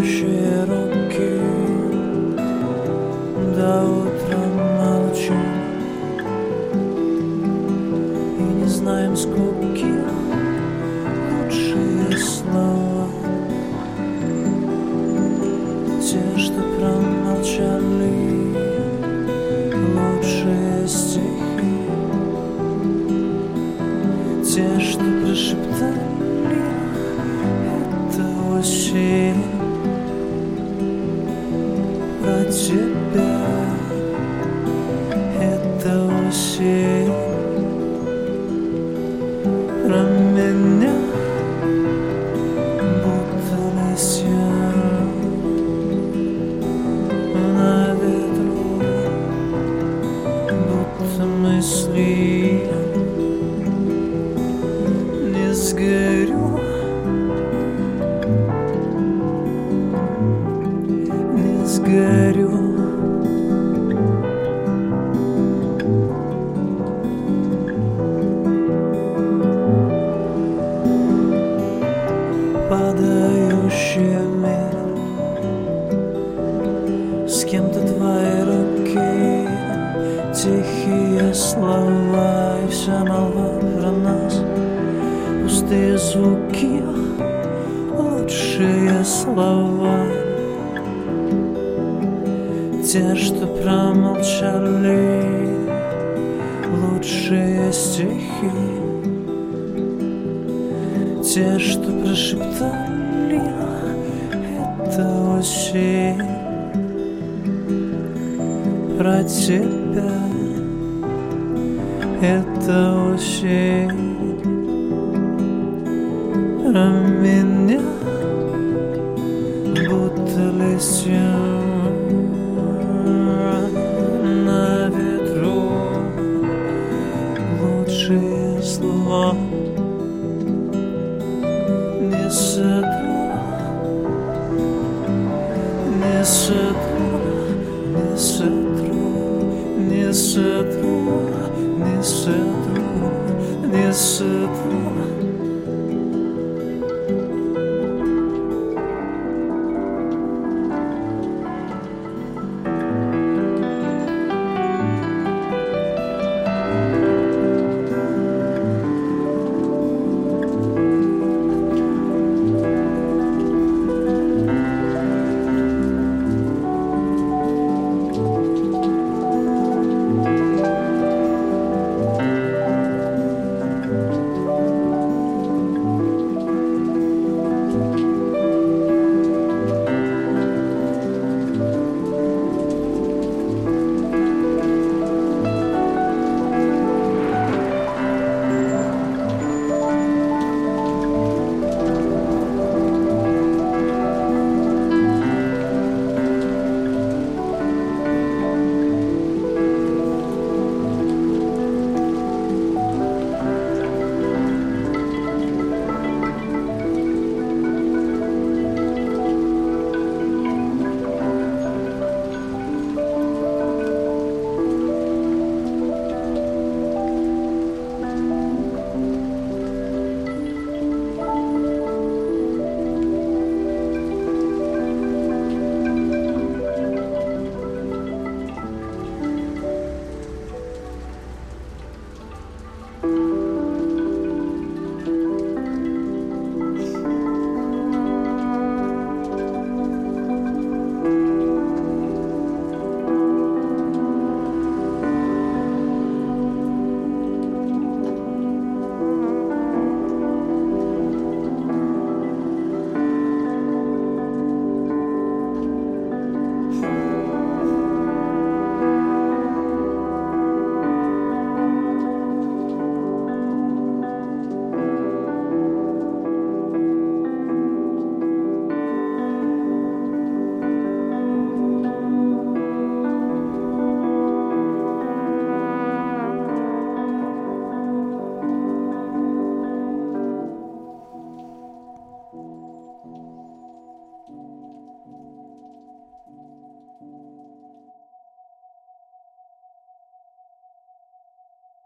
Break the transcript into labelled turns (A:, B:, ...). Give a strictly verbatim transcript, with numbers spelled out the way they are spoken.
A: падающие руки, до утра молчим и не знаем скуки. Лучшие слова, те, что промолчали, лучшие стихи, те, что прошептали, это осень про тебя, это осень про меня, будто листья на ветру, будто мысли. Не сгорю, не сгорю. Падающий мир, с кем-то твои руки, тихие слова и вся молва про нас. Пустые звуки, лучшие слова, те, что промолчали, лучшие стихи, те, что прошептали, это осень про тебя, это осень про меня, будто листья на ветру, лучшие слова. Не сотру, не сотру, не сотру, не сотру, не сотру, не сотру.